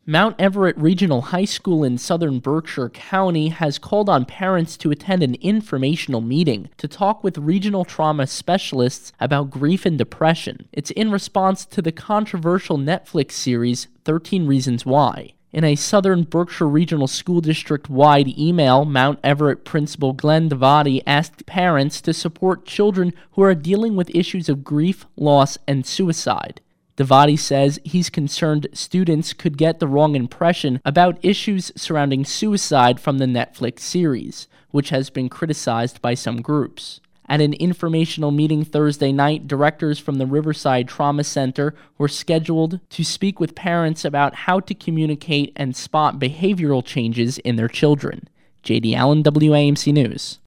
Mount Everett Regional High School in southern Berkshire County has called on parents to attend an informational meeting to talk with regional trauma specialists about grief and depression. It's in response to the controversial Netflix series 13 Reasons Why. In a Southern Berkshire Regional School District-wide email, Mount Everett Principal Glenn Devati asked parents to support children who are dealing with issues of grief, loss, and suicide. Devati says he's concerned students could get the wrong impression about issues surrounding suicide from the Netflix series, which has been criticized by some groups. At an informational meeting Thursday night, directors from the Riverside Trauma Center were scheduled to speak with parents about how to communicate and spot behavioral changes in their children. J.D. Allen, WAMC News.